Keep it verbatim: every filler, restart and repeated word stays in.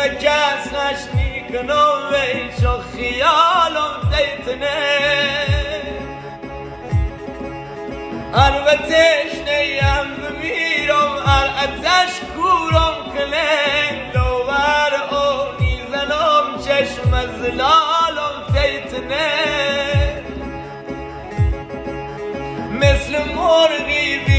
به کس نشنی کنم ویشو خیالم دیتنه هر و تشنیم بمیرم هر اتش کورم کلنگ لوبر اونی زنم چشم زلالم دیتنه مثل مرغی